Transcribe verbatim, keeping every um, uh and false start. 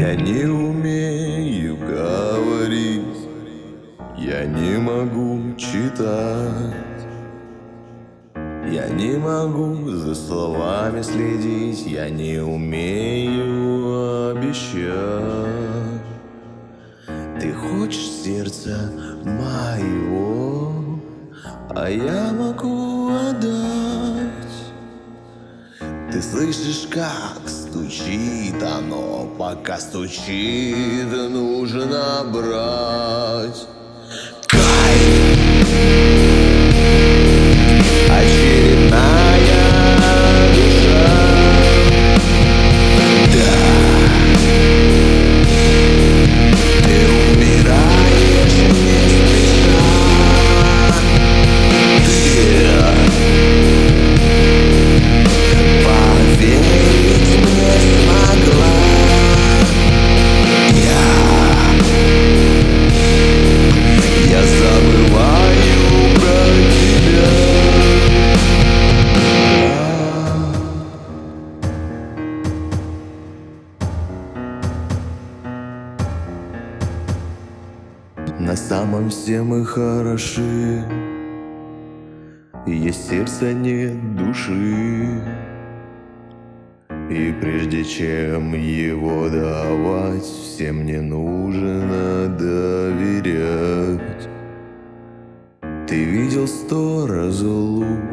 Я не умею говорить, я не могу читать, я не могу за словами следить, я не умею обещать. Ты хочешь сердца моего, а я могу отдать. Ты слышишь, как стучит оно, пока стучит, нужно брать. Кайф, очередная душа. Да, ты умираешь не спеша. Ты поверить не смогла. Я, я забываю про тебя. На самом все мы хороши, есть сердце, нет души. И прежде чем его давать, всем не нужно доверять. Ты видел сто разлук,